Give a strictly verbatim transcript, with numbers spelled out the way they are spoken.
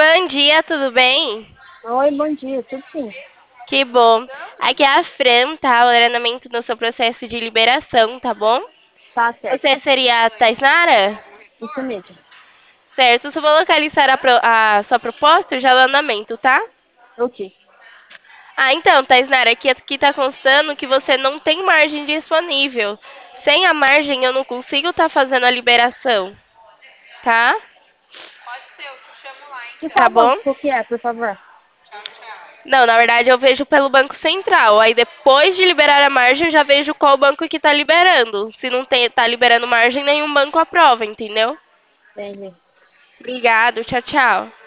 Bom dia, tudo bem? Oi, bom dia, tudo sim. Que bom. Aqui é a Fran, tá? O ordenamento no seu processo de liberação, tá bom? Tá certo. Você seria a Taisnara? Isso mesmo. Certo, só vou localizar a, pro- a sua proposta já no andamento, tá? Ok. Ah, então, Taisnara, aqui, aqui tá constando que você não tem margem disponível. Sem a margem, eu não consigo estar fazendo a liberação, tá? Que Tá qual bom? banco que é, por favor? Não, na verdade eu vejo pelo Banco Central. Aí depois de liberar a margem, eu já vejo qual banco que tá liberando. Se não tem, tá liberando margem, nenhum banco aprova, entendeu? Entendi. Obrigado, tchau, tchau.